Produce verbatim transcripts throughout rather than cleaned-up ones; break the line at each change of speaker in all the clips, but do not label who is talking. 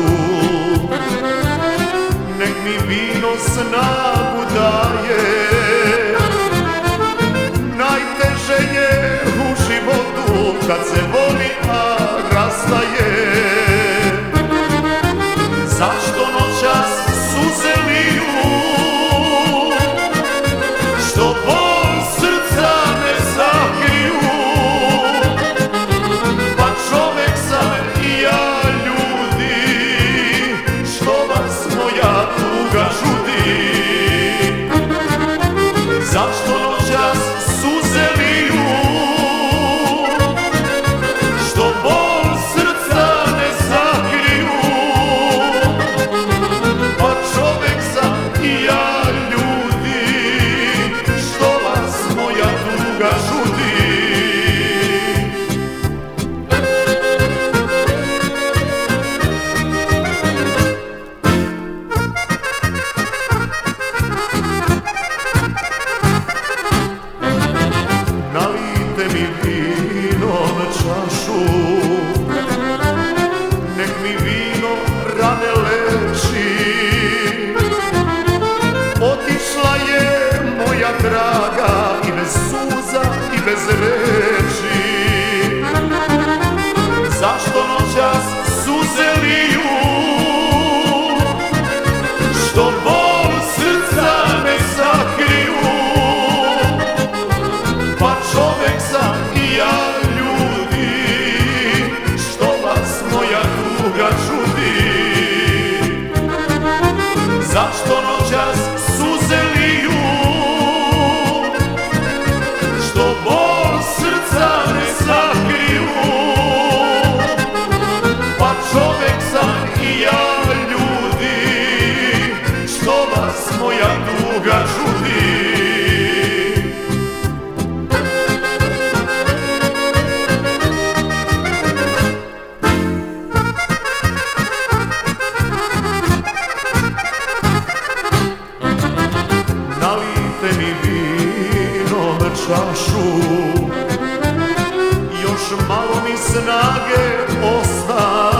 nek mi vino snagu daje. Najteže je u životu kad se voli, a rastaje. Zašto noćas suze liju, što bol srca ne sakriju? Pa čovek sam i ja, ljudi, što vas moja tuga žudi. Zašto noćas suze liju, što bol srca ne sakriju? Pa čovek sam i ja, ljudi, što vas moja tuga žudi. Nalijte mi vino na čašu, nek mi vino rane leči. Otišla je moja draga i bez suza i bez reči. Zašto noćas suze liju, što bol srca ne sakriju? Pa čovek sam i ja, ljudi, što vas moja tuga žudi. Zašto noćas suze liju, što bol srca ne sakriju? Pa čovek sam i ja, ljudi, što vas moja tuga žudi. Nalijte mi vino na čašu, još malo mi snage osta.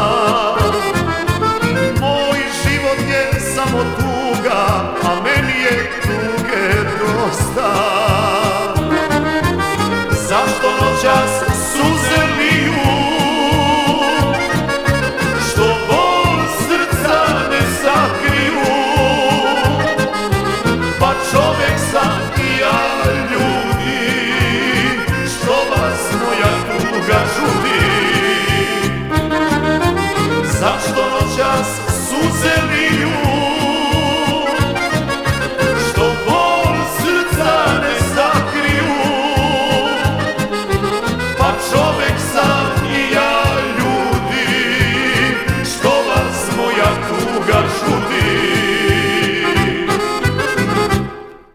Moj život je samo tuga, a meni je tuge dosta.